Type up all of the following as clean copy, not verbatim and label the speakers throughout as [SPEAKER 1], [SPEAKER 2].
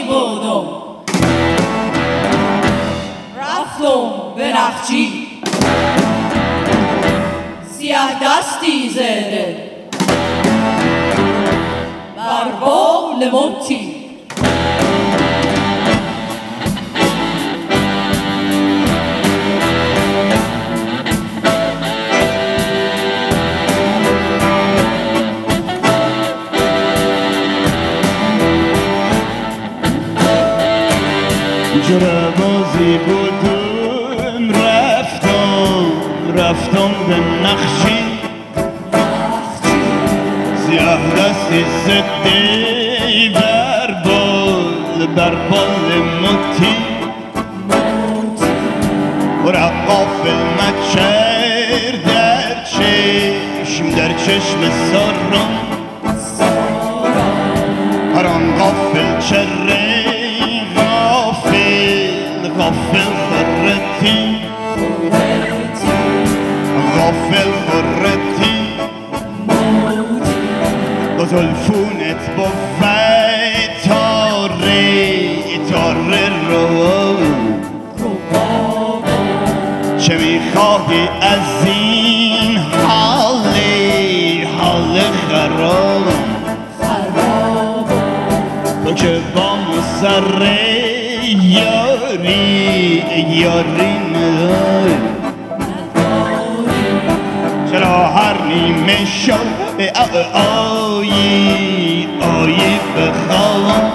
[SPEAKER 1] بودم رفتم به نخجی سیاه دستی زده بر بال موتی
[SPEAKER 2] جربازی بودم رفتم به نخجی سیاه دستی زدی بر بال موتی برا غافل مچر در چشم سارم هر آن غافل چره غافل خورتی با زلفونت با تاره رو چه میخواهی از این حال خراب تو که با مسره یاری نداری چرا هر نیمه شب آیی بخوابم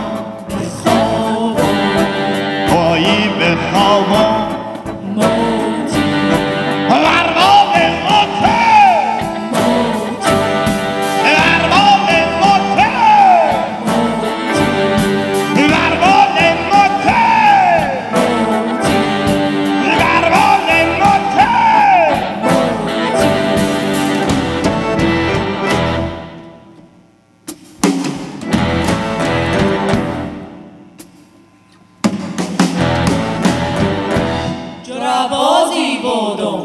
[SPEAKER 1] جربازی بودم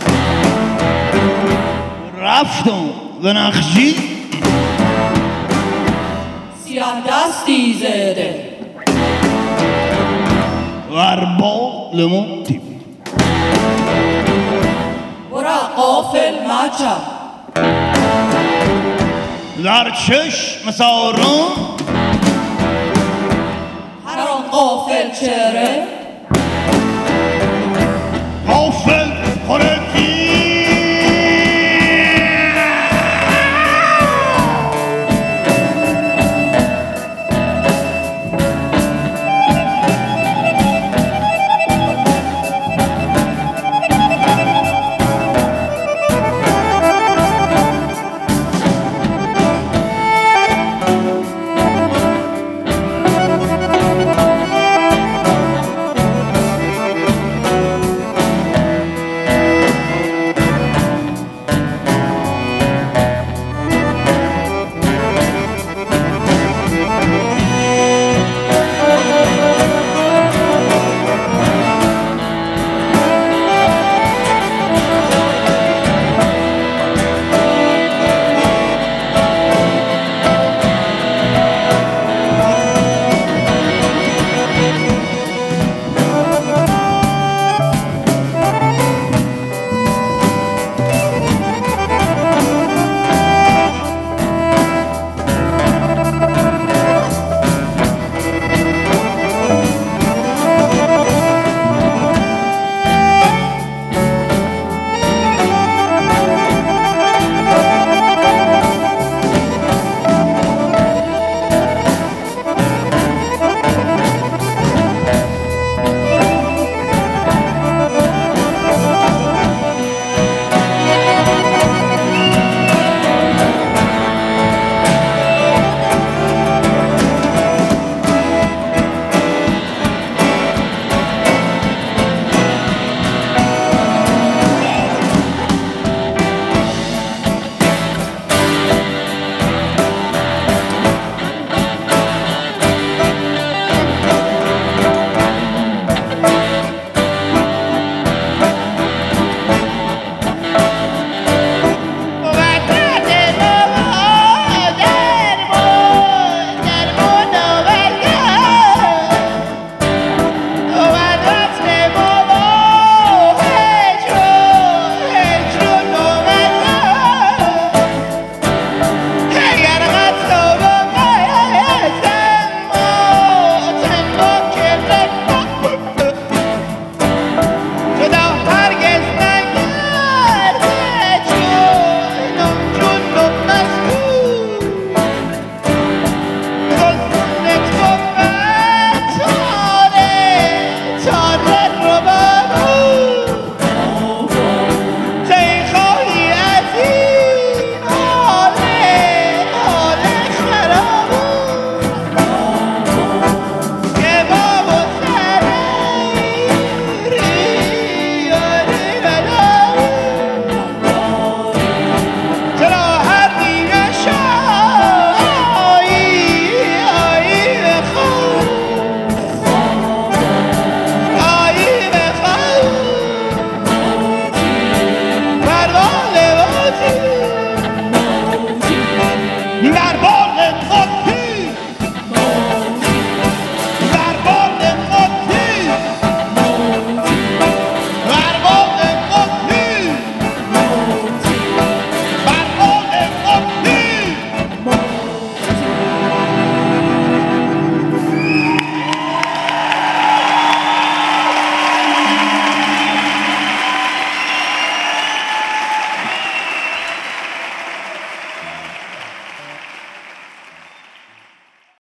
[SPEAKER 2] رفتم به نخجی
[SPEAKER 1] سیاه دستی زده
[SPEAKER 2] بر بال موتی
[SPEAKER 1] برا غافل مچر
[SPEAKER 2] در چشم سارم
[SPEAKER 1] هر آن غافل چهره